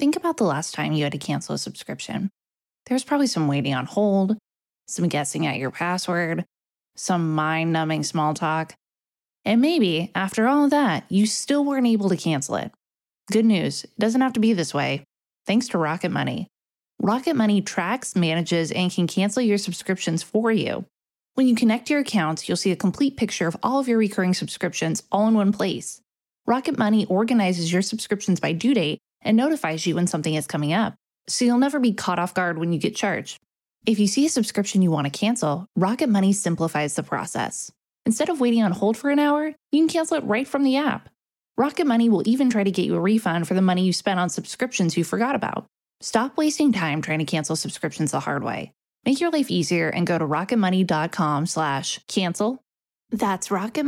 Think about the last time you had to cancel a subscription. There was probably some waiting on hold, some guessing at your password, some mind-numbing small talk. And maybe, after all of that, you still weren't able to cancel it. Good news, it doesn't have to be this way. Thanks to Rocket Money. Rocket Money tracks, manages, and can cancel your subscriptions for you. When you connect your accounts, you'll see a complete picture of all of your recurring subscriptions all in one place. Rocket Money organizes your subscriptions by due date and notifies you when something is coming up, so you'll never be caught off guard when you get charged. If you see a subscription you want to cancel, Rocket Money simplifies the process. Instead of waiting on hold for an hour, you can cancel it right from the app. Rocket Money will even try to get you a refund for the money you spent on subscriptions you forgot about. Stop wasting time trying to cancel subscriptions the hard way. Make your life easier and go to rocketmoney.com/cancel. That's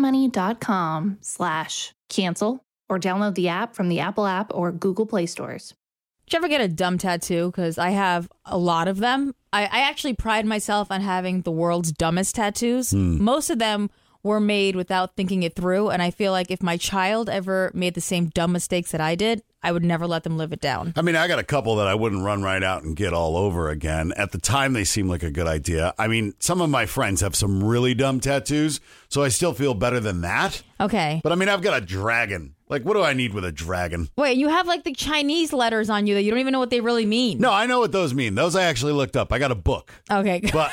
rocketmoney.com/cancel, or download the app from the Apple app or Google Play stores. Did you ever get a dumb tattoo? Because I have a lot of them. I actually pride myself on having the world's dumbest tattoos. Most of them were made without thinking it through. And I feel like if my child ever made the same dumb mistakes that I did, I would never let them live it down. I mean, I got a couple that I wouldn't run right out and get all over again. At the time, they seemed like a good idea. I mean, some of my friends have some really dumb tattoos, so I still feel better than that. Okay. But I mean, I've got a dragon. Like, what do I need with a dragon? Wait, you have like the Chinese letters on you that you don't even know what they really mean. No, I know what those mean. Those I actually looked up. I got a book. Okay. But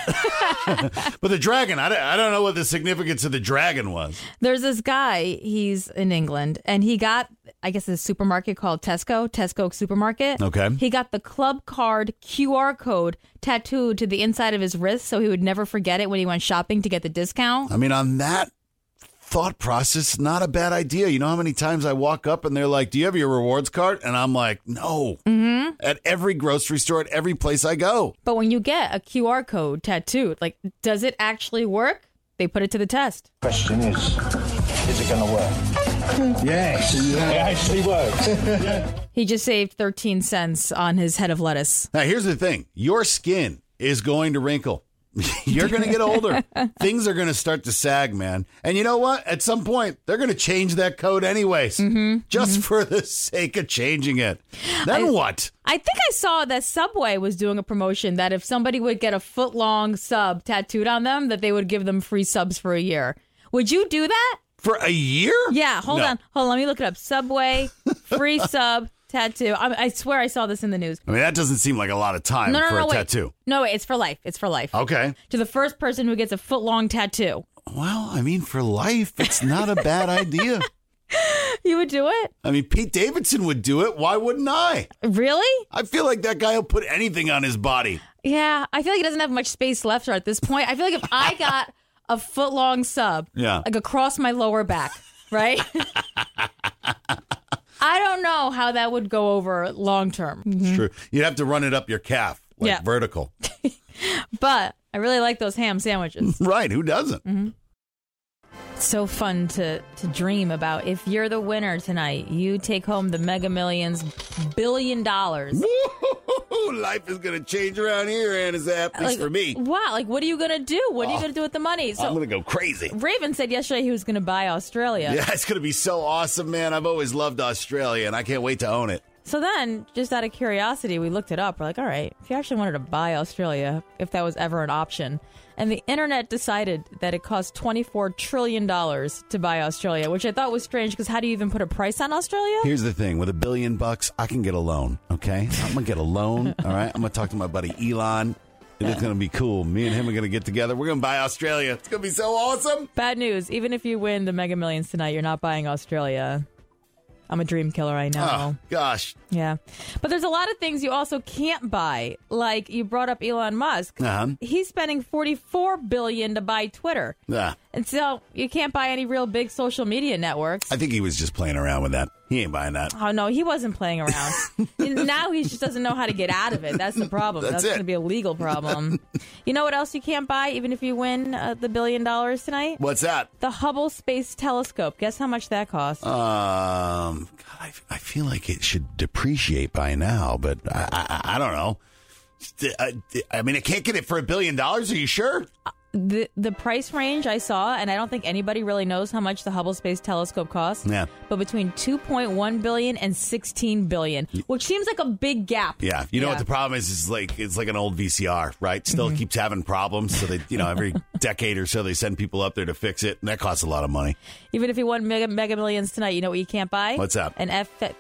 but the dragon, I don't know what the significance of the dragon was. There's this guy, he's in England, and he got, I guess, a supermarket called Tesco Supermarket. Okay. He got the club card QR code tattooed to the inside of his wrist so he would never forget it when he went shopping to get the discount. I mean, on that thought process, not a bad idea. You know how many times I walk up and they're like, do you have your rewards card? And I'm like, no. Mm-hmm. At every grocery store, at every place I go. But when you get a QR code tattooed, like, does it actually work? They put it to the test. Question is it going to work? Yes, it actually works. He just saved 13 cents on his head of lettuce. Now, here's the thing. Your skin is going to wrinkle. You're going to get older. Things are going to start to sag, man. And you know what? At some point, they're going to change that code anyways, just for the sake of changing it. Then what? I think I saw that Subway was doing a promotion that if somebody would get a foot-long sub tattooed on them, that they would give them free subs for a year. Would you do that? For a year? Yeah, hold on. Let me look it up. Subway, free sub, tattoo. I swear I saw this in the news. I mean, that doesn't seem like a lot of time for a tattoo. No, wait, it's for life. It's for life. Okay. To the first person who gets a foot-long tattoo. Well, I mean, for life, it's not a bad idea. You would do it? I mean, Pete Davidson would do it. Why wouldn't I? Really? I feel like that guy will put anything on his body. Yeah, I feel like he doesn't have much space left at this point. I feel like if I got a foot-long sub, like across my lower back, right? I don't know how that would go over long term. It's true. You'd have to run it up your calf, vertical. But I really like those ham sandwiches. Right. Who doesn't? Mm-hmm. It's so fun to dream about. If you're the winner tonight, you take home the Mega Millions $1 billion. Woo-hoo-hoo-hoo. Life is going to change around here, and it's at least for me. Wow. Like, what are you going to do? What are you going to do with the money? So, I'm going to go crazy. Raven said yesterday he was going to buy Australia. Yeah, it's going to be so awesome, man. I've always loved Australia, and I can't wait to own it. So then, just out of curiosity, we looked it up. We're like, all right, if you actually wanted to buy Australia, if that was ever an option. And the internet decided that it cost $24 trillion to buy Australia, which I thought was strange because how do you even put a price on Australia? Here's the thing. With $1 billion, I can get a loan, okay? I'm going to get a loan, all right? I'm going to talk to my buddy Elon. It's going to be cool. Me and him are going to get together. We're going to buy Australia. It's going to be so awesome. Bad news. Even if you win the Mega Millions tonight, you're not buying Australia. I'm a dream killer, I know. Oh, gosh. Yeah. But there's a lot of things you also can't buy. Like you brought up Elon Musk. Uh-huh. He's spending $44 billion to buy Twitter. Yeah. And so you can't buy any real big social media networks. I think he was just playing around with that. He ain't buying that. Oh, no, he wasn't playing around. Now he just doesn't know how to get out of it. That's the problem. That's going to be a legal problem. You know what else you can't buy, even if you win the $1 billion tonight? What's that? The Hubble Space Telescope. Guess how much that costs? God, I feel like it should depreciate by now, but I don't know. I mean, I can't get it for $1 billion. Are you sure? The price range I saw, and I don't think anybody really knows how much the Hubble Space Telescope costs. Yeah. But between $2.1 billion and $16 billion, which seems like a big gap. Yeah. You know what the problem is? It's like an old VCR, right? Still keeps having problems. So they, every decade or so they send people up there to fix it, and that costs a lot of money. Even if you won Mega Millions tonight, you know what you can't buy? What's that? An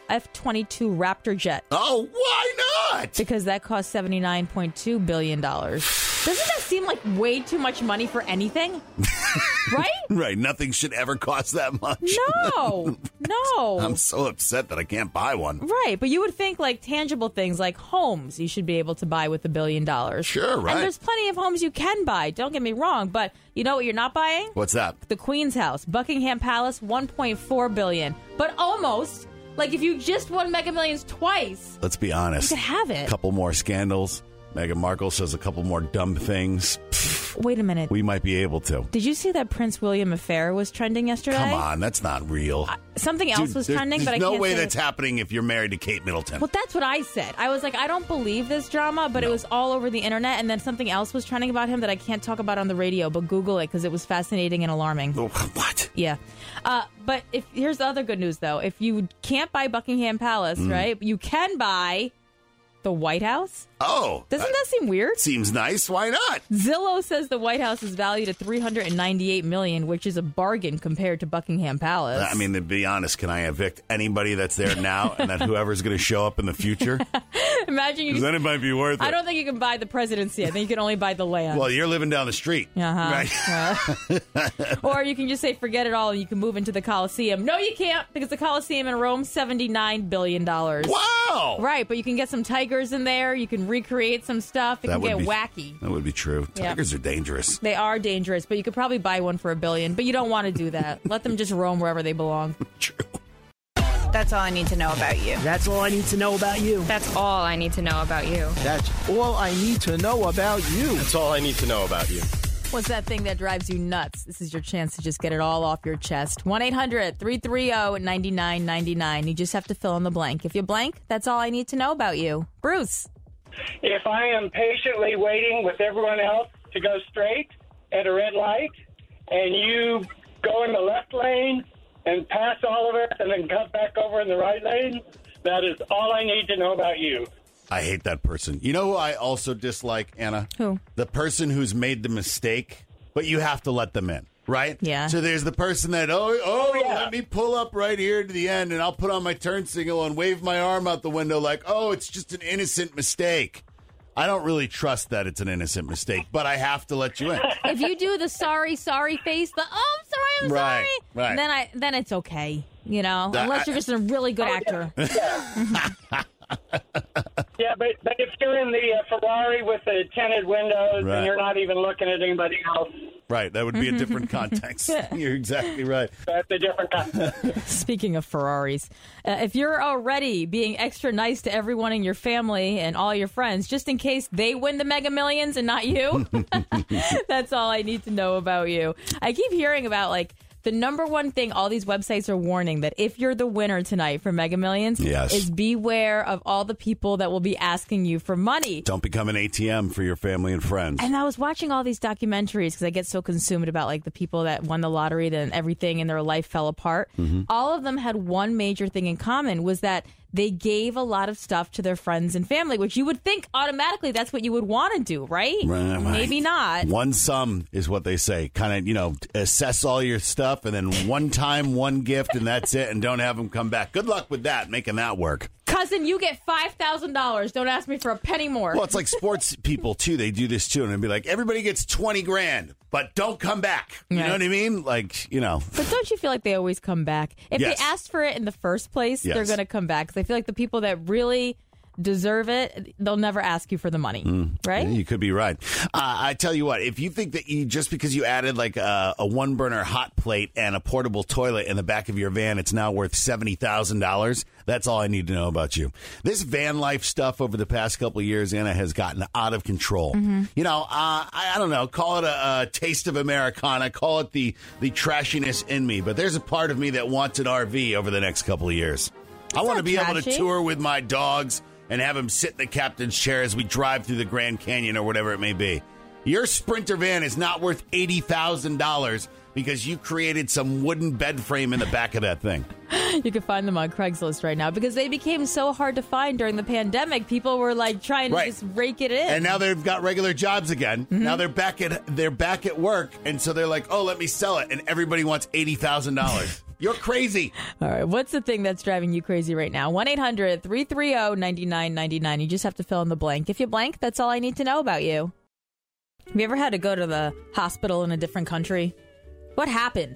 F-22 Raptor jet. Oh, why not? Because that costs $79.2 billion. Doesn't that seem like way too much money for anything? Right? Right. Nothing should ever cost that much. No. I'm so upset that I can't buy one. Right. But you would think like tangible things like homes you should be able to buy with $1 billion. Sure, right. And there's plenty of homes you can buy. Don't get me wrong. But you know what you're not buying? What's that? The Queen's House. Buckingham Palace, $1.4 billion. But almost. Like if you just won Mega Millions twice. Let's be honest. You could have it. A couple more scandals. Meghan Markle says a couple more dumb things. Wait a minute. We might be able to. Did you see that Prince William affair was trending yesterday? Come on, that's not real. Something else was trending, but I can't There's no way say that's happening if you're married to Kate Middleton. Well, that's what I said. I was like, I don't believe this drama, but it was all over the internet, and then something else was trending about him that I can't talk about on the radio, but Google it because it was fascinating and alarming. Oh, what? Yeah. But here's the other good news, though. If you can't buy Buckingham Palace, right, you can buy the White House. Oh. Doesn't that seem weird? Seems nice. Why not? Zillow says the White House is valued at $398 million, which is a bargain compared to Buckingham Palace. I mean, to be honest, can I evict anybody that's there now and then whoever's going to show up in the future? Imagine you. Then it might be worth it. I don't think you can buy the presidency. I think you can only buy the land. Well, you're living down the street. Right? Or you can just say, forget it all, and you can move into the Coliseum. No, you can't, because the Coliseum in Rome, $79 billion. Wow! Right, but you can get some tigers in there. You can recreate some stuff. It can get wacky. That would be true. Tigers are dangerous. They are dangerous, but you could probably buy one for $1 billion. But you don't want to do that. Let them just roam wherever they belong. True. That's all I need to know about you. That's all I need to know about you. That's all I need to know about you. That's all I need to know about you. That's all I need to know about you. What's that thing that drives you nuts? This is your chance to just get it all off your chest. 1-800-330-9999. You just have to fill in the blank. If you blank, that's all I need to know about you. Bruce. If I am patiently waiting with everyone else to go straight at a red light, and you go in the left lane and pass all of us and then cut back over in the right lane, that is all I need to know about you. I hate that person. You know who I also dislike, Anna? Who? The person who's made the mistake, but you have to let them in, right? Yeah. So there's the person that, let me pull up right here to the end, and I'll put on my turn signal and wave my arm out the window like, oh, it's just an innocent mistake. I don't really trust that it's an innocent mistake, but I have to let you in. If you do the sorry face, the I'm sorry, right. then it's okay, unless you're just a really good actor. Yeah, but if you're in the Ferrari with the tinted windows and you're not even looking at anybody else. Right, that would be a different context. You're exactly right. That's a different context. Speaking of Ferraris, if you're already being extra nice to everyone in your family and all your friends, just in case they win the Mega Millions and not you, that's all I need to know about you. I keep hearing about, the number one thing all these websites are warning that if you're the winner tonight for Mega Millions is beware of all the people that will be asking you for money. Don't become an ATM for your family and friends. And I was watching all these documentaries because I get so consumed about the people that won the lottery, then everything in their life fell apart. Mm-hmm. All of them had one major thing in common, was that they gave a lot of stuff to their friends and family, which you would think automatically that's what you would want to do, right? Right. Maybe not. One sum is what they say. Kind of, assess all your stuff and then one time, one gift, and that's it, and don't have them come back. Good luck with that, making that work. Cousin, you get $5,000. Don't ask me for a penny more. Well, it's like sports people, too. They do this, too. And they'd be like, everybody gets $20,000, but don't come back. You know what I mean? But don't you feel like they always come back? If they asked for it in the first place, they're going to come back. Because I feel like the people that really deserve it, they'll never ask you for the money, right? Yeah, you could be right. I tell you what, if you think that just because you added a one-burner hot plate and a portable toilet in the back of your van, it's now worth $70,000, that's all I need to know about you. This van life stuff over the past couple of years, Anna, has gotten out of control. Mm-hmm. I don't know, call it a taste of Americana, call it the trashiness in me, but there's a part of me that wants an RV over the next couple of years. I want to be able to tour with my dogs and have him sit in the captain's chair as we drive through the Grand Canyon or whatever it may be. Your Sprinter van is not worth $80,000 because you created some wooden bed frame in the back of that thing. You can find them on Craigslist right now because they became so hard to find during the pandemic. People were like trying to just rake it in. And now they've got regular jobs again. Mm-hmm. Now they're back at work, and so they're like, "Oh, let me sell it," and everybody wants $80,000. You're crazy. All right, what's the thing that's driving you crazy right now? 1-800-330-9999. You just have to fill in the blank. If you blank, that's all I need to know about you. Have you ever had to go to the hospital in a different country? What happened?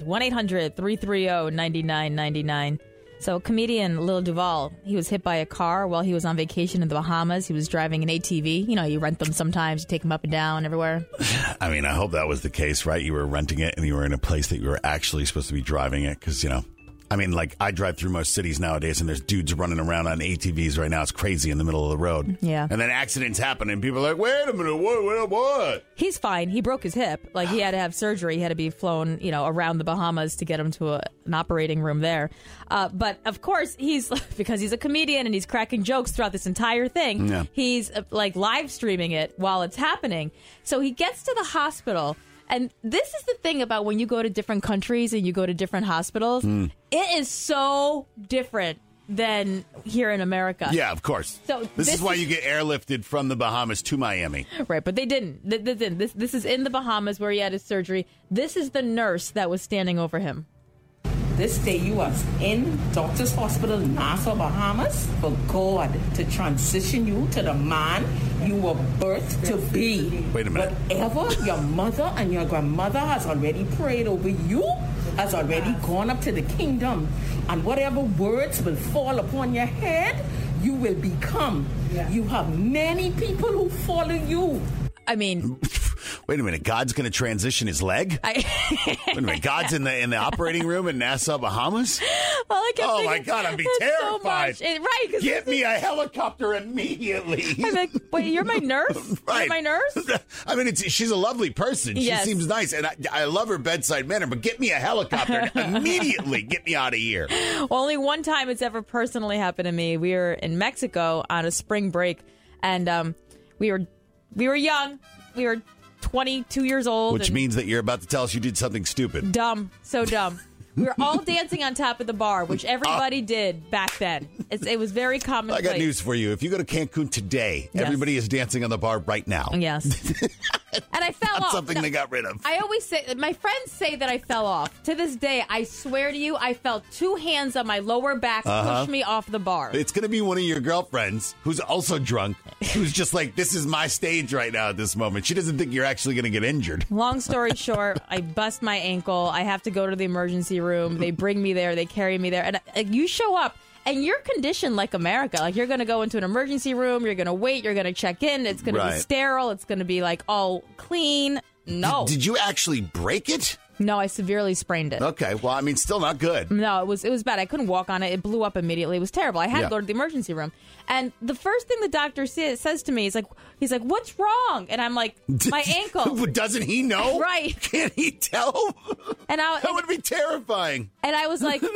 1-800-330-9999. So comedian Lil Duval, he was hit by a car while he was on vacation in the Bahamas. He was driving an ATV. You know, you rent them sometimes. You take them up and down everywhere. I mean, I hope that was the case, right? You were renting it and you were in a place that you were actually supposed to be driving it because, you know, I mean, like, I drive through most cities nowadays, and there's dudes running around on ATVs right now. It's crazy in the middle of the road. Yeah. And then accidents happen, and people are like, wait a minute, what? He's fine. He broke his hip. Like, he had to have surgery. He had to be flown, you know, around the Bahamas to get him to an operating room there. But, of course, because he's a comedian and he's cracking jokes throughout this entire thing, he's, like, live streaming it while it's happening. So he gets to the hospital. And this is the thing about when you go to different countries and you go to different hospitals. It is so different than here in America. Yeah, of course. So this is why you get airlifted from the Bahamas to Miami. Right, but they didn't. This is in the Bahamas where he had his surgery. This is the nurse that was standing over him. This day you was in Doctors Hospital, Nassau, Bahamas, for God to transition you to the man you were birthed to be. Wait a minute. Whatever your mother and your grandmother has already prayed over you has already gone up to the kingdom. And whatever words will fall upon your head, you will become. Yeah. You have many people who follow you. I mean... Wait a minute, God's going to transition his leg? Wait a minute, God's in the operating room in Nassau, Bahamas? Well, oh, my God, I'd be terrified. So right. Get me a helicopter immediately. I'm like, wait, you're my nurse? Right. You're my nurse? I mean, she's a lovely person. She seems nice, and I love her bedside manner, but get me a helicopter immediately. Get me out of here. Well, only one time it's ever personally happened to me. We were in Mexico on a spring break, and we were young. We were 22 years old. Which means that you're about to tell us you did something stupid. Dumb. So dumb. We were all dancing on top of the bar, which everybody did back then. It was very commonplace. I got news for you. If you go to Cancun today, everybody is dancing on the bar right now. Yes. And I fell off. Something they got rid of. I always say, my friends say that I fell off. To this day, I swear to you, I felt two hands on my lower back push me off the bar. It's going to be one of your girlfriends who's also drunk, who's just like, this is my stage right now at this moment. She doesn't think you're actually going to get injured. Long story short, I bust my ankle. I have to go to the emergency room. They bring me there. They carry me there. And you show up. And you're conditioned like America. Like, you're going to go into an emergency room. You're going to wait. You're going to check in. It's going to be sterile. It's going to be, like, all clean. No. Did you actually break it? No, I severely sprained it. Okay. Well, I mean, still not good. No, it was bad. I couldn't walk on it. It blew up immediately. It was terrible. I had to go to the emergency room. And the first thing the doctor says to me is he's like, what's wrong? And I'm like, my ankle. Doesn't he know? Right. Can't he tell? And that would be terrifying. And I was like,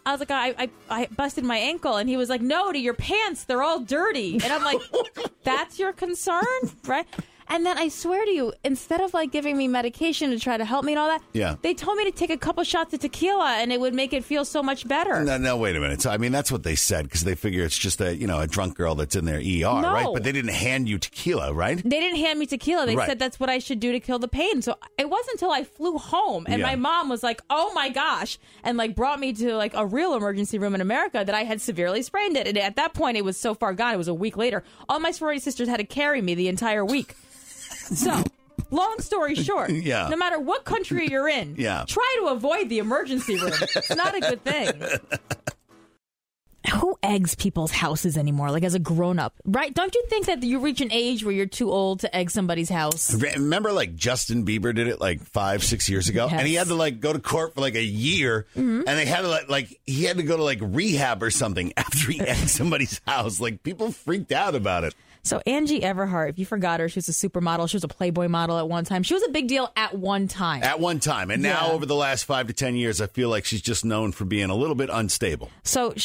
I busted my ankle. And he was like, no, to your pants. They're all dirty. And I'm like, that's your concern? Right? And then I swear to you, instead of like giving me medication to try to help me and all that, they told me to take a couple shots of tequila and it would make it feel so much better. No, wait a minute. So, I mean, that's what they said because they figure it's just a drunk girl that's in their ER, right? But they didn't hand you tequila, right? They didn't hand me tequila. They said that's what I should do to kill the pain. So it wasn't until I flew home and my mom was like, oh my gosh, and like brought me to like a real emergency room in America that I had severely sprained it. And at that point, it was so far gone. It was a week later. All my sorority sisters had to carry me the entire week. So, long story short, no matter what country you're in, try to avoid the emergency room. It's not a good thing. Who eggs people's houses anymore, like as a grown-up, right? Don't you think that you reach an age where you're too old to egg somebody's house? Remember, like, Justin Bieber did it, like, 5-6 years ago? Yes. And he had to, like, go to court for, like, a year. Mm-hmm. And they had to, he had to go to, like, rehab or something after he egged somebody's house. Like, people freaked out about it. So Angie Everhart, if you forgot her, she was a supermodel. She was a Playboy model at one time. She was a big deal at one time. At one time. And now over the last 5 to 10 years, I feel like she's just known for being a little bit unstable. So she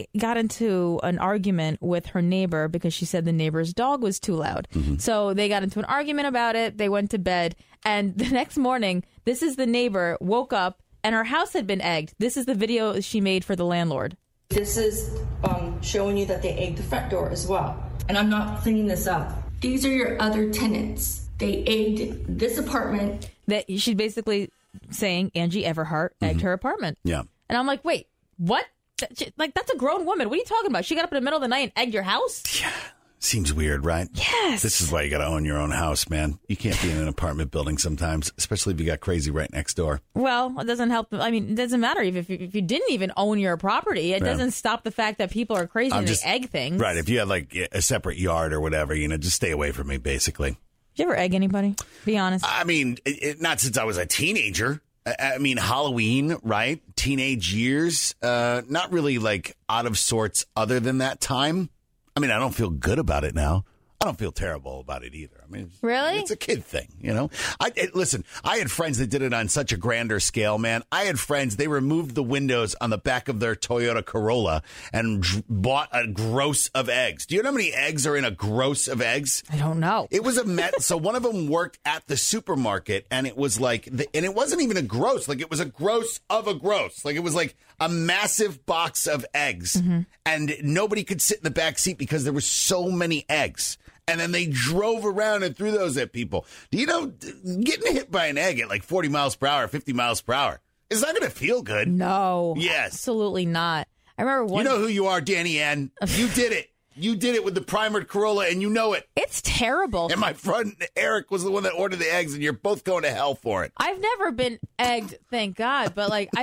she got into an argument with her neighbor because she said the neighbor's dog was too loud. So they got into an argument about it. They went to bed. And the next morning, this is the neighbor woke up and her house had been egged. This is the video she made for the landlord. This is showing you that they egged the front door as well. And I'm not cleaning this up. These are your other tenants. They egged this apartment. That she's basically saying Angie Everhart egged her apartment. Yeah. And I'm like, wait, what? That's a grown woman. What are you talking about? She got up in the middle of the night and egged your house? Yeah. Seems weird, right? Yes. This is why you got to own your own house, man. You can't be in an apartment building sometimes, especially if you got crazy right next door. Well, it doesn't help. I mean, it doesn't matter if you didn't even own your property. It doesn't stop the fact that people are crazy and they egg things. Right. If you had like a separate yard or whatever, just stay away from me, basically. Did you ever egg anybody? Be honest. I mean, not since I was a teenager. I mean, Halloween, right? Teenage years. Not really like out of sorts other than that time. I mean, I don't feel good about it now. I don't feel terrible about it either. I mean, really? It's a kid thing, Listen, I had friends that did it on such a grander scale, man. I had friends, they removed the windows on the back of their Toyota Corolla and bought a gross of eggs. Do you know how many eggs are in a gross of eggs? I don't know. It was so one of them worked at the supermarket, and it was like, and it wasn't even a gross. Like, it was a gross of a gross. Like, it was like a massive box of eggs, and nobody could sit in the back seat because there were so many eggs. And then they drove around and threw those at people. Do you know, getting hit by an egg at like 40 miles per hour, 50 miles per hour, is not going to feel good. No. Yes. Absolutely not. I remember one. You know who you are, Danny Ann. You did it. You did it with the primered Corolla, and you know it. It's terrible. And my friend Eric was the one that ordered the eggs, and you're both going to hell for it. I've never been egged, thank God. But like,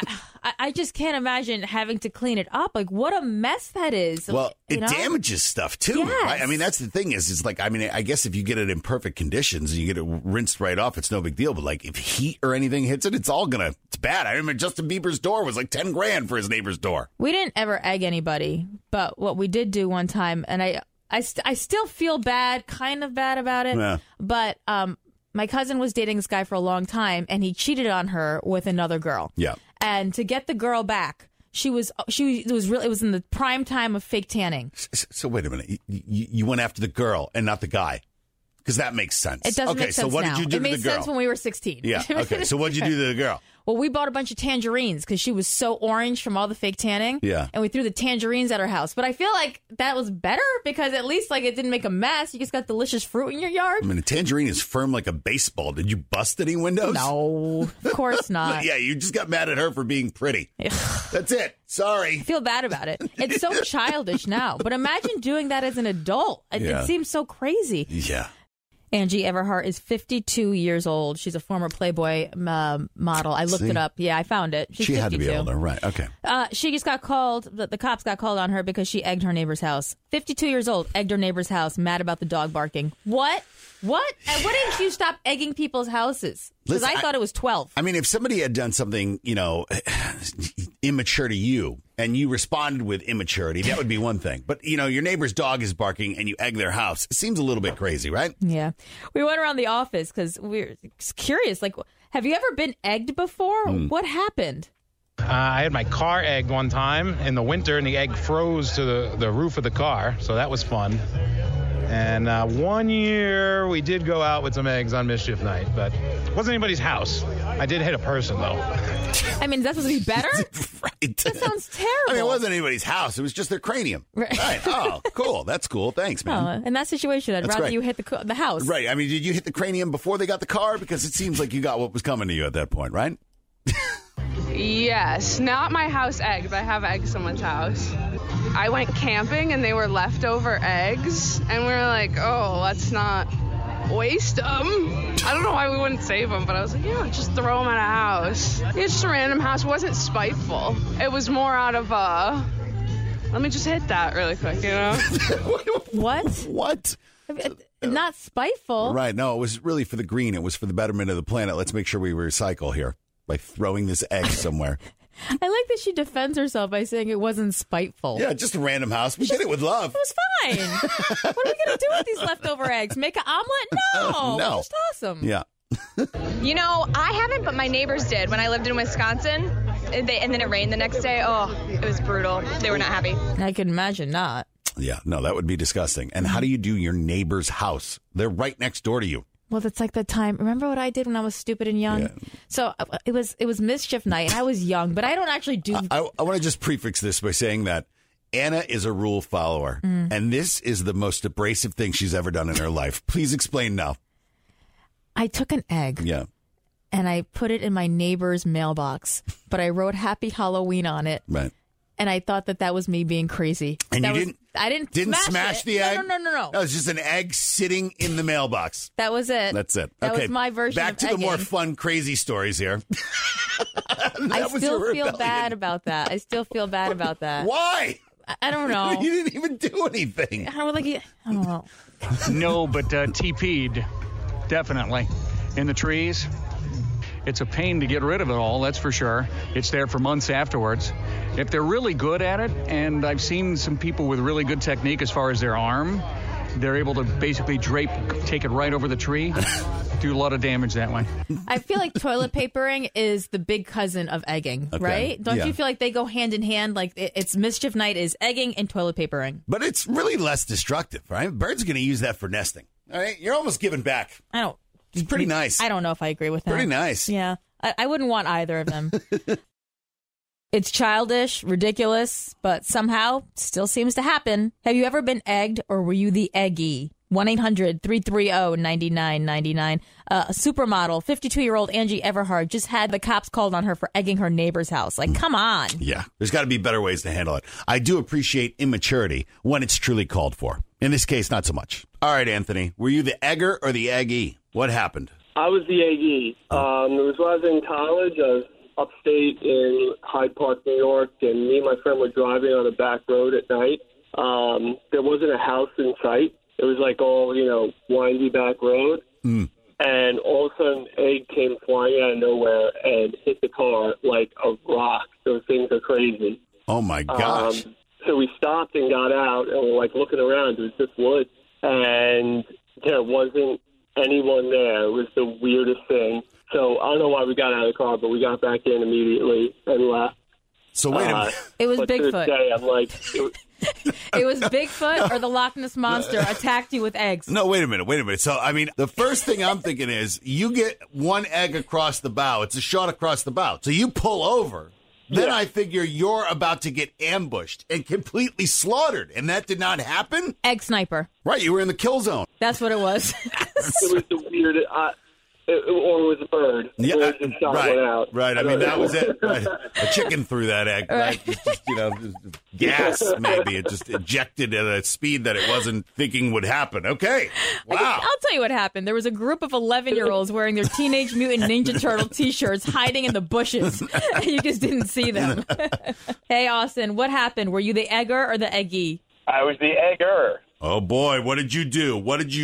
I just can't imagine having to clean it up. Like, what a mess that is. Well, it damages stuff too. Yes. Right? I mean, that's the thing it's like, I mean, I guess if you get it in perfect conditions and you get it rinsed right off, it's no big deal. But like, if heat or anything hits it, it's bad. I remember Justin Bieber's door was like $10,000 for his neighbor's door. We didn't ever egg anybody, but what we did do one time, and I still feel kind of bad about it. Yeah. But my cousin was dating this guy for a long time, and he cheated on her with another girl. Yeah. And to get the girl back, it was in the prime time of fake tanning. So wait a minute, you went after the girl and not the guy, because that makes sense. It doesn't make sense. So what now. did you do to the girl? It made sense when we were 16. Yeah. Okay. So what did you do to the girl? Well, we bought a bunch of tangerines because she was so orange from all the fake tanning. Yeah. And we threw the tangerines at her house. But I feel like that was better because at least like it didn't make a mess. You just got delicious fruit in your yard. I mean, a tangerine is firm like a baseball. Did you bust any windows? No, of course not. Yeah, you just got mad at her for being pretty. That's it. Sorry. I feel bad about it. It's so childish now. But imagine doing that as an adult. It seems so crazy. Yeah. Angie Everhart is 52 years old. She's a former Playboy model. I looked it up. Yeah, I found it. She's 52. Had to be older, right? Okay. She just got called. The cops got called on her because she egged her neighbor's house. 52 years old, egged her neighbor's house, mad about the dog barking. What? And when did you stop egging people's houses? Because I thought it was 12. I mean, if somebody had done something, immature to you, and you responded with immaturity, that would be one thing. But, your neighbor's dog is barking and you egg their house. It seems a little bit crazy, right? Yeah. We went around the office because we were curious. Like, have you ever been egged before? What happened? I had my car egged one time in the winter, and the egg froze to the roof of the car, so that was fun. And one year, we did go out with some eggs on mischief night, but it wasn't anybody's house. I did hit a person, though. I mean, that's supposed to be better? Right. That sounds terrible. I mean, it wasn't anybody's house. It was just their cranium. Right. Oh, cool. That's cool. Thanks, man. In that situation, I'd rather you hit the house. Right. I mean, did you hit the cranium before they got the car? Because it seems like you got what was coming to you at that point, right? Yes. Not my house egged, but I have egged someone's house. I went camping and they were leftover eggs, and we were like, oh, let's not waste them. I don't know why we wouldn't save them, but I was like, just throw them at a house. It's just a random house. It wasn't spiteful. It was more out of, let me just hit that really quick, What? Not spiteful. Right. No, it was really for the green. It was for the betterment of the planet. Let's make sure we recycle here by throwing this egg somewhere. I like that she defends herself by saying it wasn't spiteful. Yeah, just a random house. We did it with love. It was fine. What are we going to do with these leftover eggs? Make an omelet? No. No. Just toss them. Yeah. I haven't, but my neighbors did when I lived in Wisconsin. And then it rained the next day. Oh, it was brutal. They were not happy. I could imagine not. Yeah, no, that would be disgusting. And how do you do your neighbor's house? They're right next door to you. Well, that's like the time. Remember what I did when I was stupid and young? Yeah. So it was mischief night, and I was young, but I don't actually do. I want to just prefix this by saying that Anna is a rule follower, and this is the most abrasive thing she's ever done in her life. Please explain now. I took an egg. Yeah. And I put it in my neighbor's mailbox, but I wrote Happy Halloween on it. Right. And I thought that was me being crazy. And I didn't smash the egg? No. No, it's just an egg sitting in the mailbox. That was it. That's it. That okay. was my version Back of to egging. the more fun, crazy stories here. I still feel bad about that. Why? I don't know. You didn't even do anything. I don't know. No, but TP'd, definitely. In the trees. It's a pain to get rid of it all, that's for sure. It's there for months afterwards. If they're really good at it, and I've seen some people with really good technique as far as their arm, they're able to basically take it right over the tree, do a lot of damage that way. I feel like toilet papering is the big cousin of egging, right? Don't you feel like they go hand in hand? Like it's mischief night is egging and toilet papering. But it's really less destructive, right? Birds are going to use that for nesting. All right, you're almost giving back. It's pretty nice. I don't know if I agree with that. Pretty nice. Yeah. I wouldn't want either of them. It's childish, ridiculous, but somehow still seems to happen. Have you ever been egged or were you the eggy? 1-800-330-9999. A supermodel, 52-year-old Angie Everhart just had the cops called on her for egging her neighbor's house. Like, come on. Yeah, there's got to be better ways to handle it. I do appreciate immaturity when it's truly called for. In this case, not so much. All right, Anthony, were you the egger or the eggy? What happened? I was the eggy. It was when I was in college. I was upstate in Hyde Park, New York, and me and my friend were driving on a back road at night. There wasn't a house in sight. It was like all, windy back road. And all of a sudden, an egg came flying out of nowhere and hit the car like a rock. Those things are crazy. Oh, my gosh. So we stopped and got out, and we're, looking around. It was just woods. And there wasn't anyone there. It was the weirdest thing. So I don't know why we got out of the car, but we got back in immediately and left. So wait a minute. It was but Bigfoot. To this day, I'm like... It was Bigfoot or the Loch Ness Monster attacked you with eggs. No, wait a minute. So, the first thing I'm thinking is you get one egg across the bow. It's a shot across the bow. So you pull over. Then I figure you're about to get ambushed and completely slaughtered. And that did not happen? Egg sniper. Right. You were in the kill zone. That's what it was. It was the weirdest... or it was a bird. Yeah, just shot one out. Right. That was it. Right. A chicken threw that egg. Right. Just, gas, maybe. It just ejected at a speed that it wasn't thinking would happen. Okay. Wow. I'll tell you what happened. There was a group of 11-year-olds wearing their Teenage Mutant Ninja Turtle T-shirts hiding in the bushes. You just didn't see them. Hey, Austin, what happened? Were you the egger or the eggy? I was the egger. Oh, boy. What did you do?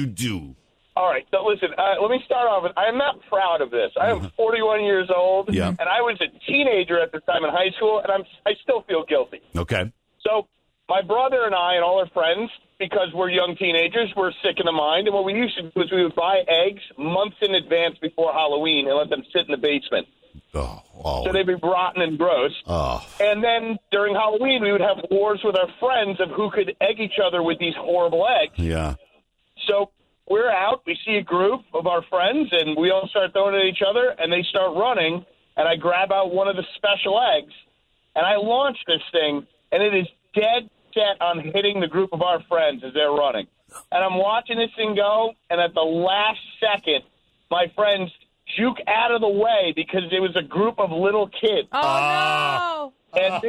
All right, so listen, let me start off with, I'm not proud of this. I am 41 years old, and I was a teenager at the time in high school, and I still feel guilty. Okay. So my brother and I and all our friends, because we're young teenagers, we're sick in the mind, and what we used to do is we would buy eggs months in advance before Halloween and let them sit in the basement. Oh. So they'd be rotten and gross. Oh. And then during Halloween, we would have wars with our friends of who could egg each other with these horrible eggs. Yeah. So we're out, we see a group of our friends, and we all start throwing it at each other, and they start running, and I grab out one of the special eggs, and I launch this thing, and it is dead set on hitting the group of our friends as they're running. And I'm watching this thing go, and at the last second, my friends juke out of the way because it was a group of little kids. Oh, no! And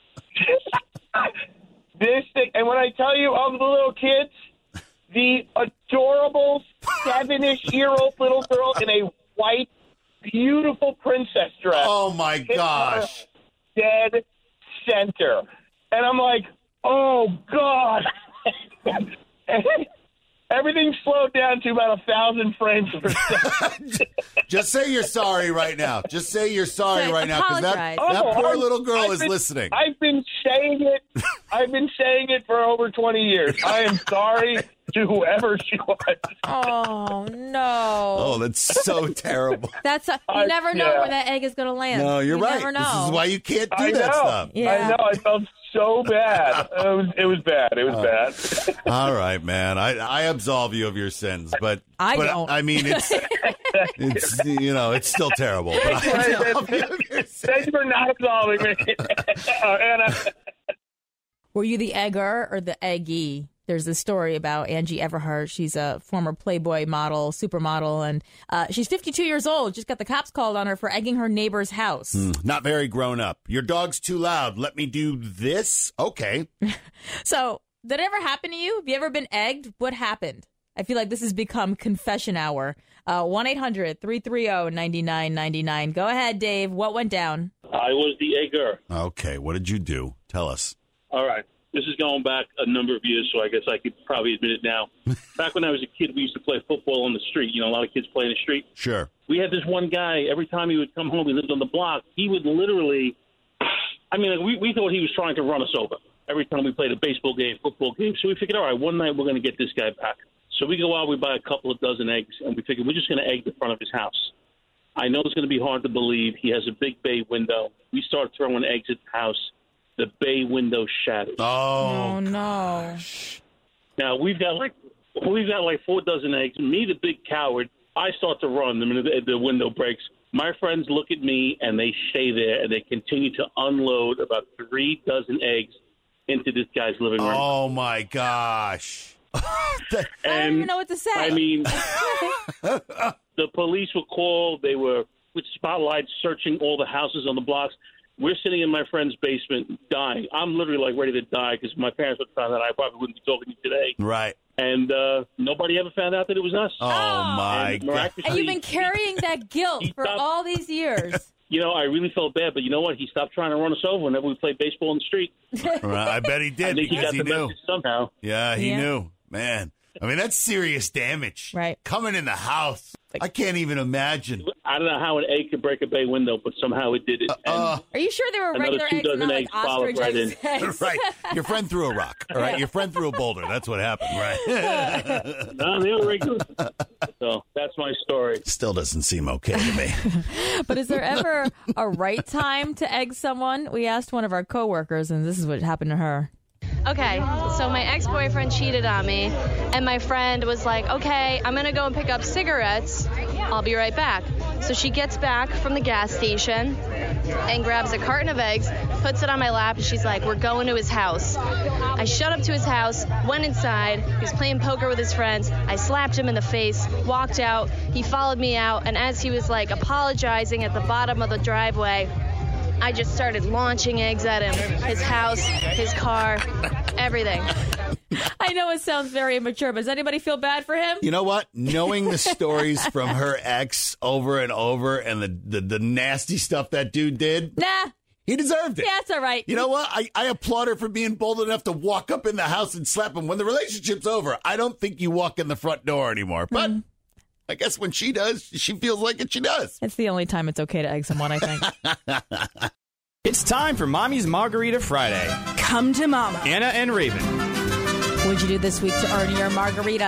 this thing, and when I tell you of the little kids, the adorable 7-ish-year-old little girl in a white, beautiful princess dress. Oh, my gosh. Dead center. And I'm like, oh, God. Everything slowed down to about 1,000 frames per second. Just say you're sorry right now. Just say you're sorry right now, because that poor little girl is listening. I've been saying it for over 20 years. I am sorry. to whoever she was. Oh, no. Oh, that's so terrible. You never know where that egg is going to land. No, you're right. Never know. This is why you can't do I that know. stuff. Yeah. I know. I felt so bad. It was bad. It was bad. All right, man. I absolve you of your sins, but I don't. I mean, it's it's still terrible. But I absolve you of your sins. Thanks for not absolving me, Anna. Were you the egger or the eggy? There's a story about Angie Everhart. She's a former Playboy model, supermodel, and she's 52 years old. Just got the cops called on her for egging her neighbor's house. Not very grown up. Your dog's too loud. Let me do this? Okay. So, did it ever happen to you? Have you ever been egged? What happened? I feel like this has become confession hour. 1-800-330-9999. Go ahead, Dave. What went down? I was the egger. Okay. What did you do? Tell us. All right. This is going back a number of years, so I guess I could probably admit it now. Back when I was a kid, we used to play football on the street. You know, a lot of kids play in the street. Sure. We had this one guy, every time he would come home, he lived on the block, he would literally, we thought he was trying to run us over every time we played a baseball game, football game. So we figured, all right, one night we're going to get this guy back. So we go out, we buy a couple of dozen eggs, and we figured we're just going to egg the front of his house. I know it's going to be hard to believe. He has a big bay window. We start throwing eggs at the house. The bay window shatters. Oh, no. Now, we've got like 4 dozen eggs. Me, the big coward, I start to run the minute the window breaks. My friends look at me, and they stay there, and they continue to unload about 3 dozen eggs into this guy's living room. Oh, my gosh. I don't even know what to say. I mean, the police were called. They were with spotlights searching all the houses on the blocks. We're sitting in my friend's basement dying. I'm literally like ready to die because my parents would have found out I probably wouldn't be talking to you today. Right. And nobody ever found out that it was us. Oh, my God. And you've been carrying that guilt for all these years. You know, I really felt bad, but you know what? He stopped trying to run us over whenever we played baseball in the street. Right, I bet he did. I think he because got the knew. message somehow. Yeah, he knew. Man. I mean, that's serious damage. Right. Coming in the house. I can't even imagine. I don't know how an egg could break a bay window, but somehow it did it. Are you sure they were regular eggs, dozen not eggs like followed ostrich right in. eggs? Right. Your friend threw a rock. All right. Your friend threw a boulder. That's what happened. Right. No, they were regular. So that's my story. Still doesn't seem okay to me. But is there ever a right time to egg someone? We asked one of our coworkers, and this is what happened to her. Okay, so my ex-boyfriend cheated on me, and my friend was like, okay, I'm going to go and pick up cigarettes. I'll be right back. So she gets back from the gas station and grabs a carton of eggs, puts it on my lap, and she's like, we're going to his house. I showed up to his house, went inside. He was playing poker with his friends. I slapped him in the face, walked out. He followed me out, and as he was like apologizing at the bottom of the driveway, I just started launching eggs at him. His house, his car, everything. I know it sounds very immature, but does anybody feel bad for him? You know what? Knowing the stories from her ex over and over and the nasty stuff that dude did. Nah. He deserved it. Yeah, it's all right. You know what? I applaud her for being bold enough to walk up in the house and slap him. When the relationship's over, I don't think you walk in the front door anymore. But I guess when she does, she feels like it, she does. It's the only time it's okay to egg someone, I think. It's time for Mommy's Margarita Friday. Come to Mama. Anna and Raven. What'd you do this week to earn your margarita?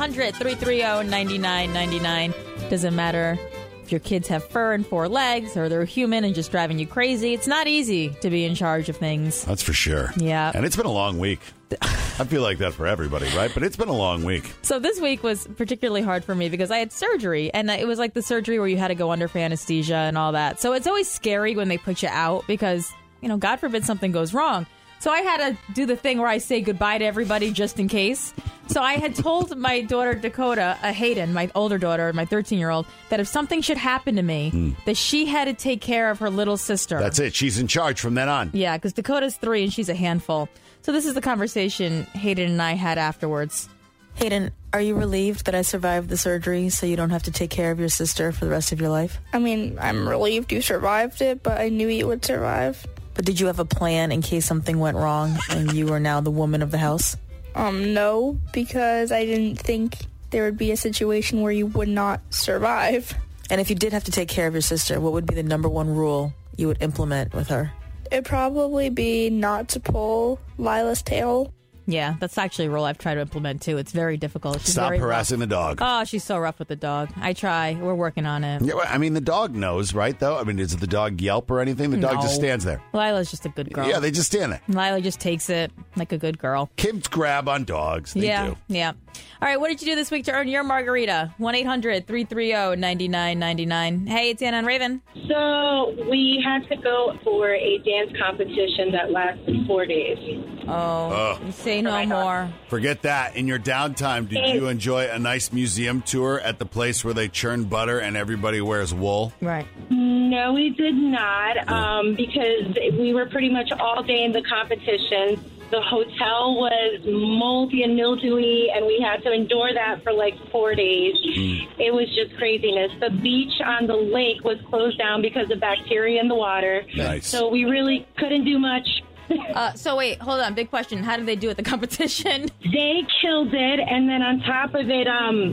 1-800-330-9999. Doesn't matter if your kids have fur and 4 legs or they're human and just driving you crazy. It's not easy to be in charge of things. That's for sure. Yeah. And it's been a long week. I feel like that for everybody, right? But it's been a long week. So this week was particularly hard for me because I had surgery, and it was like the surgery where you had to go under for anesthesia and all that. So it's always scary when they put you out because, God forbid something goes wrong. So I had to do the thing where I say goodbye to everybody just in case. So I had told my daughter Dakota, Hayden, my older daughter, my 13-year-old, that if something should happen to me, that she had to take care of her little sister. That's it. She's in charge from then on. Yeah, because Dakota's 3 and she's a handful. So this is the conversation Hayden and I had afterwards. Hayden, are you relieved that I survived the surgery so you don't have to take care of your sister for the rest of your life? I mean, I'm relieved you survived it, but I knew you would survive. But did you have a plan in case something went wrong and you are now the woman of the house? No, because I didn't think there would be a situation where you would not survive. And if you did have to take care of your sister, what would be the number one rule you would implement with her? It'd probably be not to pull Lila's tail. Yeah, that's actually a rule I've tried to implement, too. It's very difficult. She's Stop very harassing the dog. Oh, she's so rough with the dog. I try. We're working on it. Yeah, well, I mean, the dog knows, right, though? I mean, does the dog yelp or anything? The dog No. just stands there. Lila's just a good girl. Yeah, they just stand there. Lila just takes it like a good girl. Kids grab on dogs. They do. Yeah. All right, what did you do this week to earn your margarita? 1-800-330-9999. Hey, it's Anna and Raven. So we had to go for a dance competition that lasted 4 days. Oh, say no more. Forget that. In your downtime, did you enjoy a nice museum tour at the place where they churn butter and everybody wears wool? Right. No, we did not, because we were pretty much all day in the competition. The hotel was moldy and mildewy, and we had to endure that for like 4 days. It was just craziness. The beach on the lake was closed down because of bacteria in the water. Nice. So we really couldn't do much. So wait, hold on. Big question. How did they do at the competition? They killed it, and then on top of it,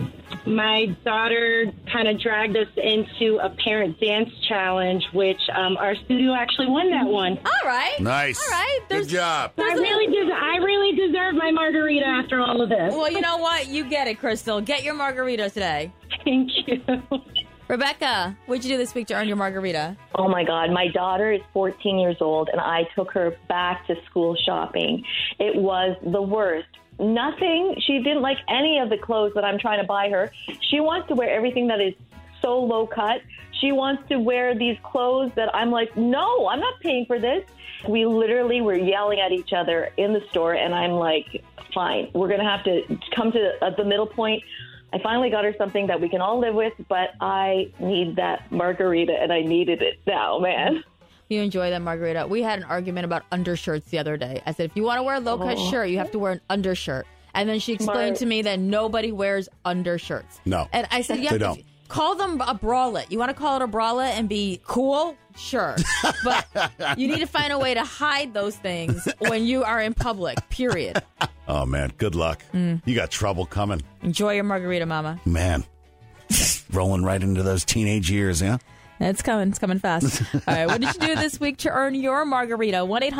my daughter kind of dragged us into a parent dance challenge, which our studio actually won that one. All right. Nice. All right. Good job. I really deserve my margarita after all of this. Well, you know what? You get it, Crystal. Get your margarita today. Thank you. Rebecca, what'd you do this week to earn your margarita? Oh, my God. My daughter is 14 years old, and I took her back to school shopping. It was the worst. Nothing. She didn't like any of the clothes that I'm trying to buy her. She wants to wear everything that is so low cut. She wants to wear these clothes that I'm like, no, I'm not paying for this. We literally were yelling at each other in the store, and I'm like, fine, we're going to have to come to the middle point. I finally got her something that we can all live with, but I need that margarita, and I needed it now, man. You enjoy that margarita. We had an argument about undershirts the other day. I said, if you want to wear a low-cut shirt, you have to wear an undershirt. And then she explained to me that nobody wears undershirts. No. And I said, yeah, they don't. Call them a bralette. You want to call it a bralette and be cool? Sure. But you need to find a way to hide those things when you are in public, period. Oh, man. Good luck. You got trouble coming. Enjoy your margarita, Mama. Man. Rolling right into those teenage years, yeah? It's coming. It's coming fast. All right. What did you do this week to earn your margarita?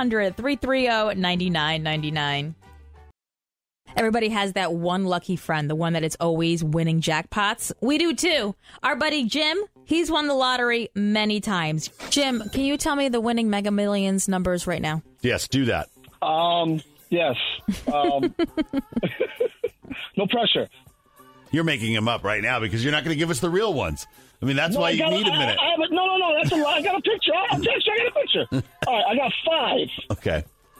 1-800-330-9999. Everybody has that one lucky friend, the one that is always winning jackpots. We do too. Our buddy Jim, he's won the lottery many times. Jim, can you tell me the winning Mega Millions numbers right now? Yes, do that. Yes. No pressure. You're making them up right now because you're not going to give us the real ones. I mean, that's why you need a minute. No, that's a lie. I got a picture. I got a picture. All right, I got 5. Okay.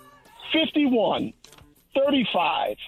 51, 35,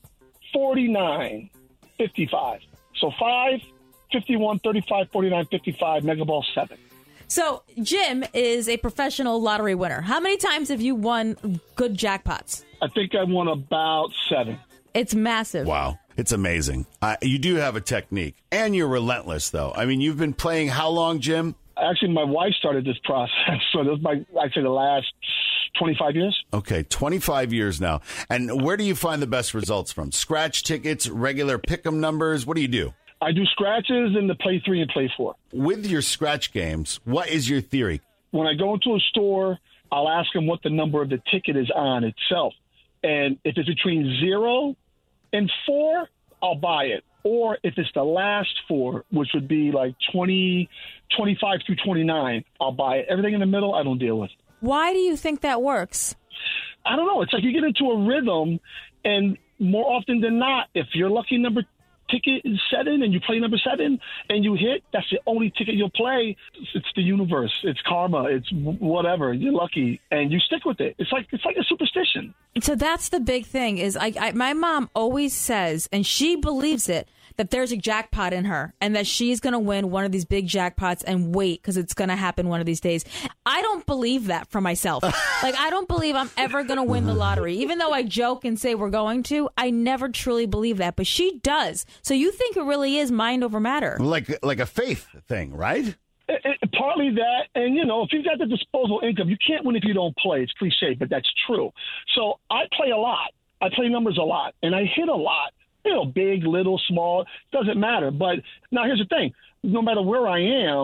49, 55. So 5, 51, 35, 49, 55, Mega Ball 7. So Jim is a professional lottery winner. How many times have you won good jackpots? I think I won about 7. It's massive. Wow. It's amazing. You do have a technique, and you're relentless, though. I mean, you've been playing how long, Jim? Actually, my wife started this process, so this is actually the last 25 years. Okay, 25 years now. And where do you find the best results from? Scratch tickets, regular pick-em numbers? What do you do? I do scratches in the Play 3 and Play 4. With your scratch games, what is your theory? When I go into a store, I'll ask them what the number of the ticket is on itself. And if it's between 0 and 4, I'll buy it. Or if it's the last 4, which would be like 20, 25 through 29, I'll buy it. Everything in the middle, I don't deal with. Why do you think that works? I don't know. It's like you get into a rhythm, and more often than not, if your lucky number ticket is 7 and you play number 7 and you hit, that's the only ticket you'll play. It's the universe. It's karma. It's whatever. You're lucky and you stick with it. It's like a superstition. So that's the big thing is my mom always says, and she believes it, that there's a jackpot in her and that she's going to win one of these big jackpots and wait because it's going to happen one of these days. I don't believe that for myself. I don't believe I'm ever going to win the lottery. Even though I joke and say we're going to, I never truly believe that. But she does. So you think it really is mind over matter. Like a faith thing, right? Partly that, and, if you've got the disposable income, you can't win if you don't play. It's cliche, but that's true. So I play a lot. I play numbers a lot, and I hit a lot. Big, little, small, doesn't matter. But now here's the thing. No matter where I am,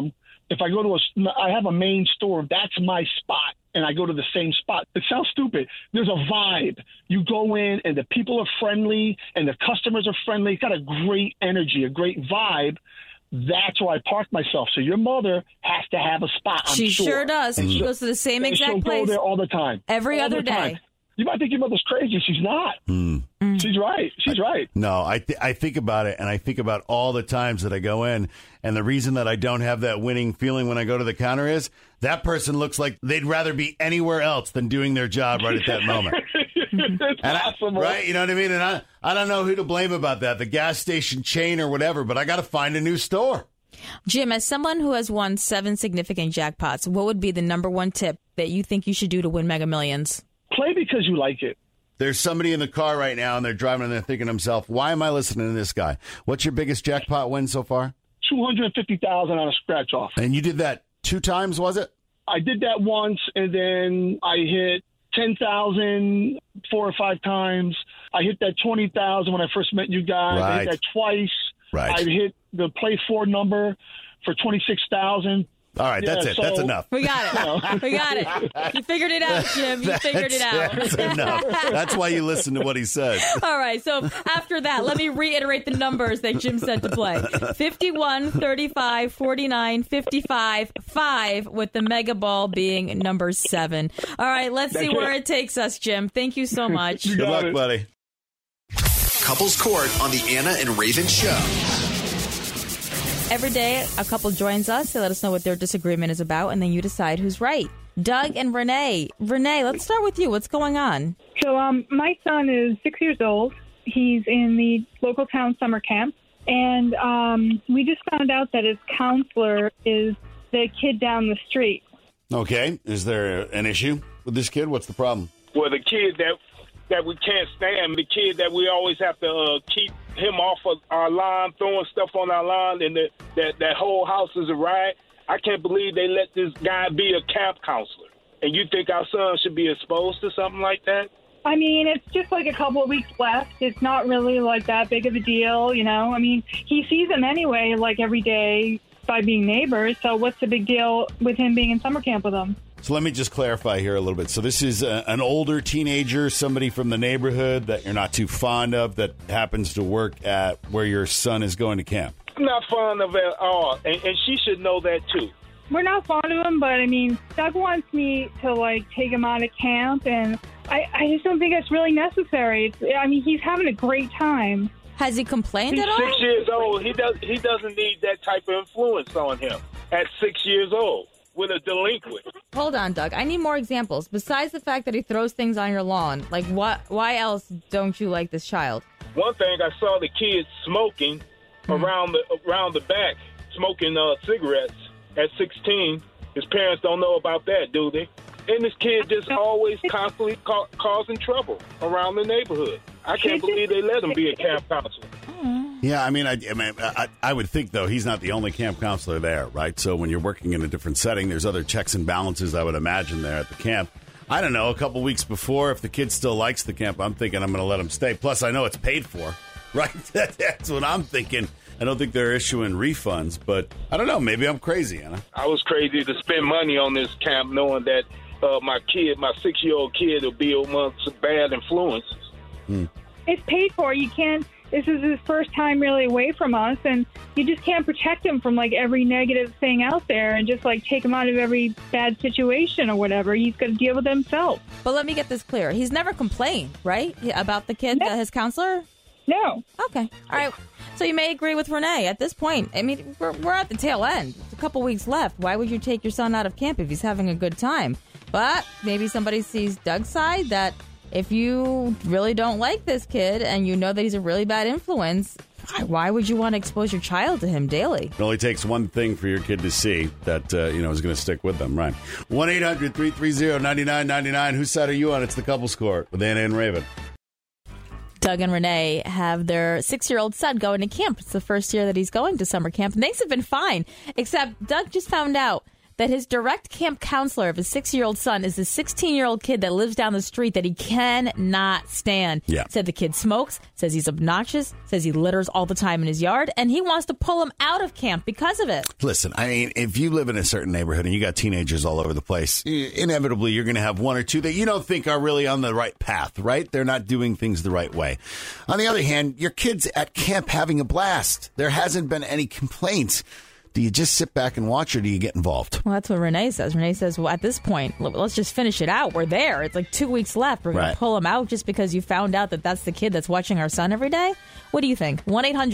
if I go to I have a main store, that's my spot, and I go to the same spot. It sounds stupid. There's a vibe. You go in, and the people are friendly, and the customers are friendly. It's got a great energy, a great vibe. That's where I park myself. So your mother has to have a spot, I'm She sure does. She goes to the same exact she'll place. Go there all the time. Every all other the time. day. You might think your mother's crazy. She's not. She's right. She's right. No, I think about it, and I think about all the times that I go in, and the reason that I don't have that winning feeling when I go to the counter is that person looks like they'd rather be anywhere else than doing their job right at that moment. It's possible. Right? You know what I mean? And I don't know who to blame about that, the gas station chain or whatever, but I got to find a new store. Jim, as someone who has won 7 significant jackpots, what would be the number one tip that you think you should do to win Mega Millions? Play because you like it. There's somebody in the car right now, and they're driving, and they're thinking to themselves, why am I listening to this guy? What's your biggest jackpot win so far? $250,000 on a scratch-off. And you did that 2 times, was it? I did that once, and then I hit $10,000 4 or 5 times. I hit that $20,000 when I first met you guys. Right. I hit that twice. Right. I hit the Play 4 number for $26,000. All right, that's it. That's enough. We got it. We got it. You figured it out, Jim. You figured it out. That's enough. That's why you listen to what he says. All right, so after that, let me reiterate the numbers that Jim said to play. 51, 35, 49, 55, 5, with the mega ball being number 7. All right, let's see where it takes us, Jim. Thank you so much. Good luck, buddy. Couples Court on the Anna and Raven Show. Every day, a couple joins us. They let us know what their disagreement is about, and then you decide who's right. Doug and Renee. Renee, let's start with you. What's going on? So my son is 6 years old. He's in the local town summer camp, and we just found out that his counselor is the kid down the street. Okay. Is there an issue with this kid? What's the problem? Well, the kid that we can't stand, the kid that we always have to keep him off of our lawn, throwing stuff on our lawn, and that whole house is a riot. I can't believe they let this guy be a camp counselor. And you think our son should be exposed to something like that? I mean, it's just like a couple of weeks left. It's not really like that big of a deal, you know? I mean, he sees him anyway, like every day by being neighbors. So what's the big deal with him being in summer camp with them? So let me just clarify here a little bit. So this is an older teenager, somebody from the neighborhood that you're not too fond of that happens to work at where your son is going to camp. I'm not fond of it at all, and she should know that too. We're not fond of him, but I mean, Doug wants me to like take him out of camp, and I just don't think it's really necessary. I mean, he's having a great time. Has he complained He's at all? 6 years old. He doesn't need that type of influence on him at 6 years old with a delinquent. Hold on, Doug. I need more examples. Besides the fact that he throws things on your lawn, like why else don't you like this child? One thing, I saw the kids smoking around the back, smoking cigarettes at 16. His parents don't know about that, do they? And this kid just always constantly causing trouble around the neighborhood. I can't believe they let him be a camp counselor. Yeah, I mean, I would think, though, he's not the only camp counselor there, right? So when you're working in a different setting, there's other checks and balances, I would imagine, there at the camp. I don't know, a couple weeks before, if the kid still likes the camp, I'm thinking I'm going to let him stay. Plus, I know it's paid for, right? That's what I'm thinking. I don't think they're issuing refunds, but I don't know. Maybe I'm crazy, Anna. I was crazy to spend money on this camp knowing that my 6-year-old kid, will be amongst bad influences. It's paid for. You can't. This is his first time really away from us, and you just can't protect him from like every negative thing out there and just like take him out of every bad situation or whatever. He's got to deal with it himself. But let me get this clear. He's never complained, right, about the kid, his counselor? No. Okay. All right. So you may agree with Renee at this point. I mean, we're at the tail end. It's a couple weeks left. Why would you take your son out of camp if he's having a good time? But maybe somebody sees Doug's side that if you really don't like this kid and you know that he's a really bad influence, why would you want to expose your child to him daily? It only takes one thing for your kid to see that, is going to stick with them, right? 1-800-330-9999. Whose side are you on? It's the Couples Court with Anna and Raven. Doug and Renee have their 6-year-old son going to camp. It's the first year that he's going to summer camp, and things have been fine, except Doug just found out that his direct camp counselor of his 6-year-old son is a 16-year-old kid that lives down the street that he cannot stand. Yeah. Said the kid smokes, says he's obnoxious, says he litters all the time in his yard, and he wants to pull him out of camp because of it. Listen, I mean, if you live in a certain neighborhood and you got teenagers all over the place, inevitably you're going to have one or two that you don't think are really on the right path, right? They're not doing things the right way. On the other hand, your kid's at camp having a blast. There hasn't been any complaints. Do you just sit back and watch, or do you get involved? Well, that's what Renee says. Renee says, well, at this point, let's just finish it out. We're there. It's like 2 weeks left. We're going to pull him out just because you found out that that's the kid that's watching our son every day? What do you think?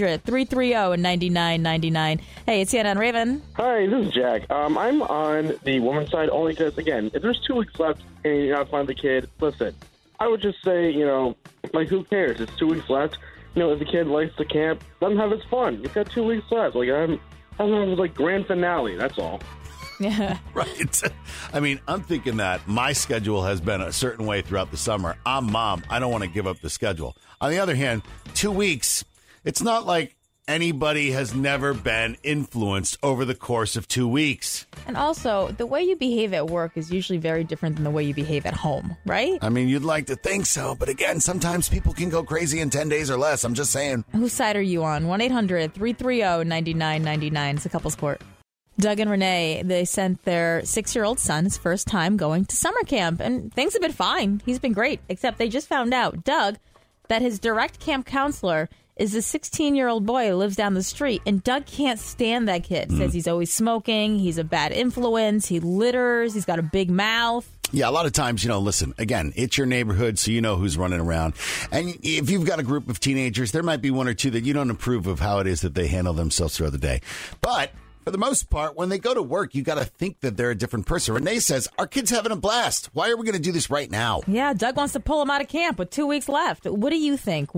1-800-330-9999. Hey, it's Anna and Raven. Hi, this is Jack. I'm on the woman's side only because, again, if there's 2 weeks left and you're not finding the kid, listen, I would just say, who cares? It's 2 weeks left. If the kid likes the camp, let him have his fun. You've got 2 weeks left. I'm grand finale, that's all. Yeah. Right. I mean, I'm thinking that my schedule has been a certain way throughout the summer. I'm mom. I don't want to give up the schedule. On the other hand, 2 weeks, it's not like anybody has never been influenced over the course of 2 weeks. And also, the way you behave at work is usually very different than the way you behave at home, right? I mean, you'd like to think so, but again, sometimes people can go crazy in 10 days or less. I'm just saying. Whose side are you on? 1-800-330-9999. It's a couple's court. Doug and Renee, they sent their 6-year-old son his first time going to summer camp, and things have been fine. He's been great, except they just found out, Doug, that his direct camp counselor is a 16-year-old boy who lives down the street, and Doug can't stand that kid. Says he's always smoking, he's a bad influence, he litters, he's got a big mouth. Yeah, a lot of times, listen, again, it's your neighborhood, so you know who's running around. And if you've got a group of teenagers, there might be one or two that you don't approve of how it is that they handle themselves throughout the day. But for the most part, when they go to work, you got to think that they're a different person. Renee says, our kid's having a blast. Why are we going to do this right now? Yeah, Doug wants to pull him out of camp with 2 weeks left. What do you think?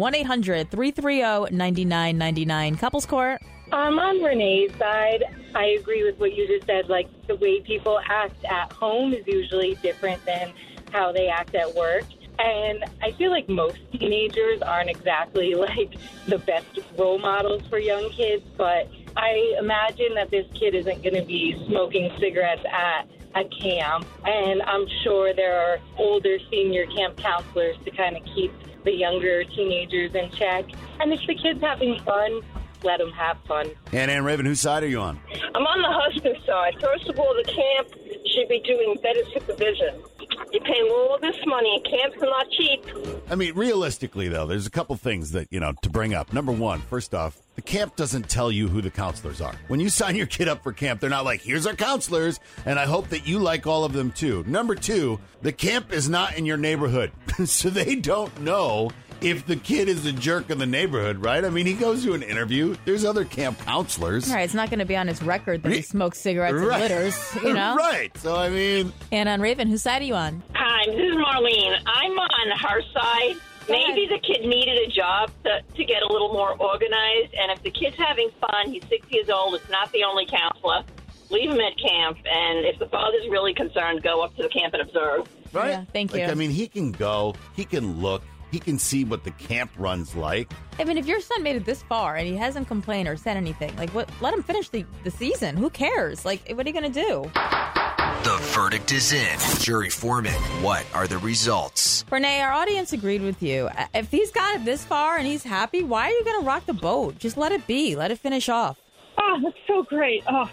1-800-330-9999. Couples Court. I'm on Renee's side. I agree with what you just said. The way people act at home is usually different than how they act at work. And I feel like most teenagers aren't exactly the best role models for young kids, but I imagine that this kid isn't going to be smoking cigarettes at a camp, and I'm sure there are older senior camp counselors to kind of keep the younger teenagers in check. And if the kid's having fun, let them have fun. And Raven, whose side are you on? I'm on the husband side. First of all, the camp should be doing better supervision. You're paying all this money. Camps are not cheap. I mean, realistically, though, there's a couple things that, to bring up. Number one, first off, the camp doesn't tell you who the counselors are. When you sign your kid up for camp, they're not like, here's our counselors, and I hope that you like all of them, too. Number two, the camp is not in your neighborhood, so they don't know if the kid is a jerk in the neighborhood, right? I mean, he goes to an interview. There's other camp counselors. Right, it's not going to be on his record that he smokes cigarettes and litters, Right, so I mean... And on Raven, whose side are you on? Hi, this is Marlene. I'm on her side. Maybe the kid needed a job to get a little more organized, and if the kid's having fun, he's 6 years old, it's not the only counselor. Leave him at camp, and if the father's really concerned, go up to the camp and observe. Right? Yeah, thank you. I mean, he can go, he can look, he can see what the camp runs like. I mean, if your son made it this far and he hasn't complained or said anything, what? Let him finish the season. Who cares? What are you going to do? The verdict is in. Jury foreman, what are the results? Renee, our audience agreed with you. If he's got it this far and he's happy, why are you going to rock the boat? Just let it be. Let it finish off. Oh, that's so great. Oh,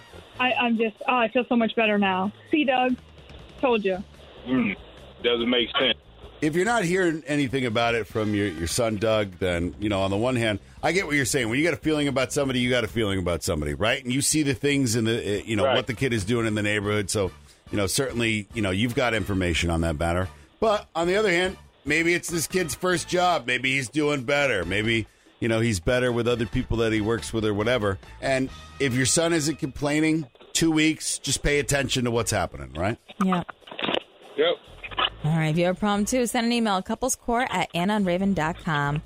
I feel so much better now. See, Doug? Told you. Doesn't make sense. If you're not hearing anything about it from your son, Doug, then, on the one hand, I get what you're saying. When you got a feeling about somebody, you got a feeling about somebody, right? And you see the things in the, right. what the kid is doing in the neighborhood. So, certainly, you've got information on that matter. But on the other hand, maybe it's this kid's first job. Maybe he's doing better. Maybe, he's better with other people that he works with or whatever. And if your son isn't complaining, 2 weeks, just pay attention to what's happening, right? Yeah. Yep. All right, if you have a problem, too, send an email, couplescourt@AnnaandRaven.com.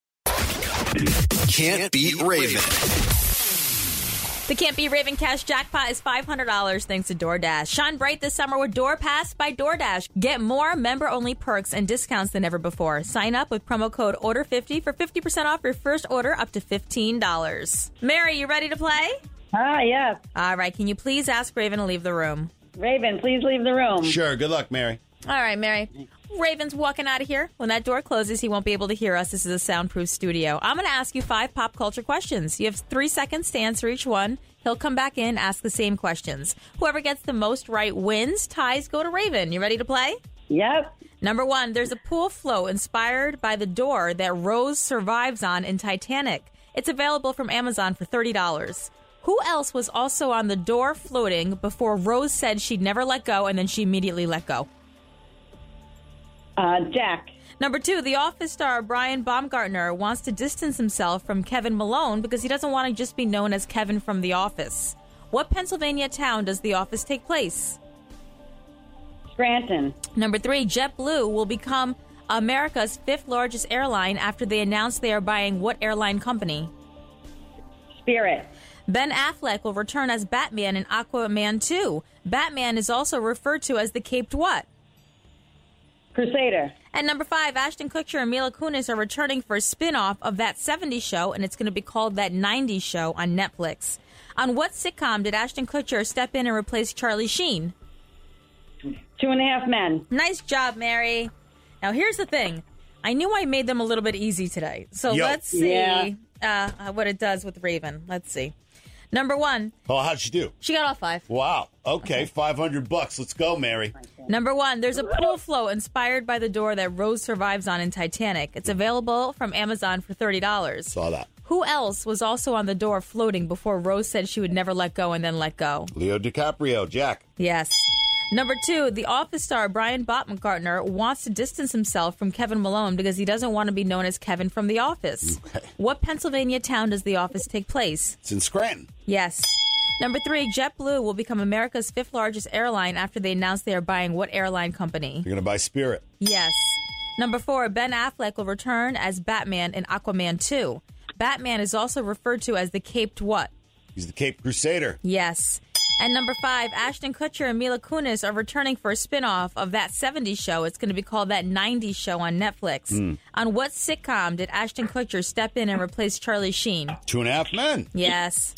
Can't beat Raven. The Can't Be Raven Cash Jackpot is $500 thanks to DoorDash. Shine bright this summer with DoorPass by DoorDash. Get more member-only perks and discounts than ever before. Sign up with promo code ORDER50 for 50% off your first order up to $15. Mary, you ready to play? Yes. All right, can you please ask Raven to leave the room? Raven, please leave the room. Sure. Good luck, Mary. All right, Mary. Raven's walking out of here. When that door closes, he won't be able to hear us. This is a soundproof studio. I'm going to ask you 5 pop culture questions. You have 3 seconds to answer each one. He'll come back in, ask the same questions. Whoever gets the most right wins. Ties go to Raven. You ready to play? Yep. Number 1, there's a pool float inspired by the door that Rose survives on in Titanic. It's available from Amazon for $30. Who else was also on the door floating before Rose said she'd never let go and then she immediately let go? Jack. Number 2, The Office star Brian Baumgartner wants to distance himself from Kevin Malone because he doesn't want to just be known as Kevin from The Office. What Pennsylvania town does The Office take place? Scranton. Number 3, JetBlue will become America's 5th largest airline after they announced they are buying what airline company? Spirit. Ben Affleck will return as Batman in Aquaman 2. Batman is also referred to as the Caped what? Crusader. And number 5, Ashton Kutcher and Mila Kunis are returning for a spin-off of That 70s Show, and it's going to be called That 90s Show on Netflix. On what sitcom did Ashton Kutcher step in and replace Charlie Sheen? 2.5 Men. Nice job, Mary. Now, here's the thing. I knew I made them a little bit easy today. So let's see what it does with Raven. Let's see. Number 1. Oh, how'd she do? She got all 5. Wow. Okay, $500. Let's go, Mary. Number 1, there's a pool float inspired by the door that Rose survives on in Titanic. It's available from Amazon for $30. Saw that. Who else was also on the door floating before Rose said she would never let go and then let go? Leo DiCaprio. Jack. Yes. Number 2, The Office star Brian Baumgartner wants to distance himself from Kevin Malone because he doesn't want to be known as Kevin from The Office. Okay. What Pennsylvania town does The Office take place? It's in Scranton. Yes. Number 3, JetBlue will become America's 5th largest airline after they announce they are buying what airline company? You're going to buy Spirit. Yes. Number 4, Ben Affleck will return as Batman in Aquaman 2. Batman is also referred to as the Caped what? He's the Caped Crusader. Yes. And number 5, Ashton Kutcher and Mila Kunis are returning for a spin-off of That 70s Show. It's going to be called That 90s Show on Netflix. On what sitcom did Ashton Kutcher step in and replace Charlie Sheen? 2.5 Men. Yes.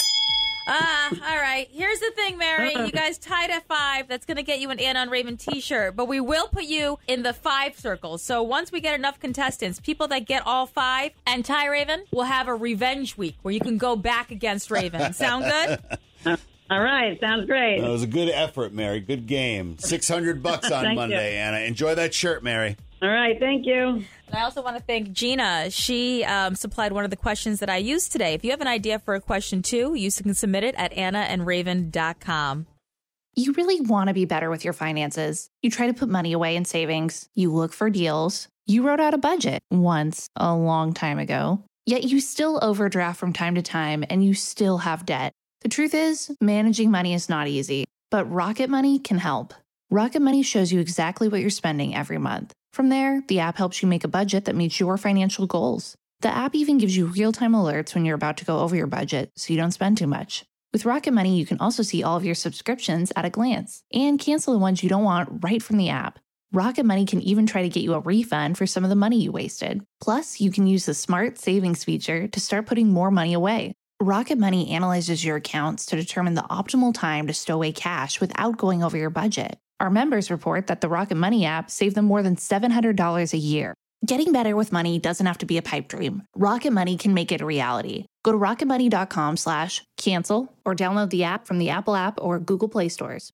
All right. Here's the thing, Mary. You guys tied at 5. That's going to get you an Anna and Raven t-shirt. But we will put you in the 5 circle. So once we get enough contestants, people that get all 5 and tie Raven, will have a revenge week where you can go back against Raven. Sound good? All right. Sounds great. That was a good effort, Mary. Good game. $600 on Monday, Anna. Enjoy that shirt, Mary. All right. Thank you. And I also want to thank Gina. She supplied one of the questions that I used today. If you have an idea for a question, too, you can submit it at AnnaandRaven.com. You really want to be better with your finances. You try to put money away in savings. You look for deals. You wrote out a budget once, a long time ago. Yet you still overdraft from time to time, and you still have debt. The truth is, managing money is not easy, but Rocket Money can help. Rocket Money shows you exactly what you're spending every month. From there, the app helps you make a budget that meets your financial goals. The app even gives you real-time alerts when you're about to go over your budget, so you don't spend too much. With Rocket Money, you can also see all of your subscriptions at a glance and cancel the ones you don't want right from the app. Rocket Money can even try to get you a refund for some of the money you wasted. Plus, you can use the Smart Savings feature to start putting more money away. Rocket Money analyzes your accounts to determine the optimal time to stow away cash without going over your budget. Our members report that the Rocket Money app saved them more than $700 a year. Getting better with money doesn't have to be a pipe dream. Rocket Money can make it a reality. Go to rocketmoney.com/cancel or download the app from the Apple App or Google Play stores.